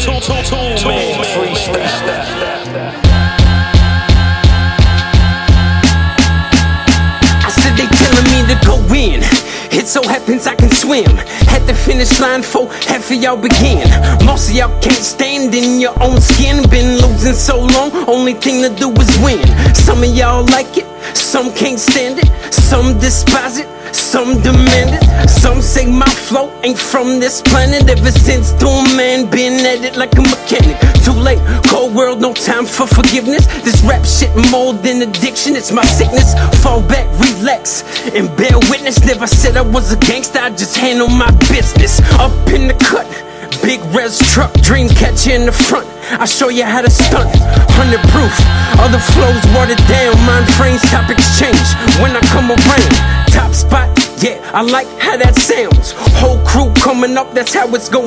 Toolman freestyle. I said they telling me to go in. It so happens I can swim. Had the finish line for half of y'all begin. Most of y'all can't stand in your own skin. Been losing so long, only thing to do is win. Some of y'all like it, some can't stand it. Some despise it, some demand it. Some say my flow ain't from this planet. Ever since Toolman been at it like a mechanic. Too late, cold world, no time for forgiveness. This rap shit more than addiction, it's my sickness. Fall back, relax, and bear witness. Never said I was a gangster, I just handle my business. Up in the cut, big res truck, dream catcher in the front. I show you how to stunt, 100 proof. Other flows watered down, mind frames, topics change when I come around. Top spot, yeah, I like how that sounds. Whole crew coming up, that's how it's going.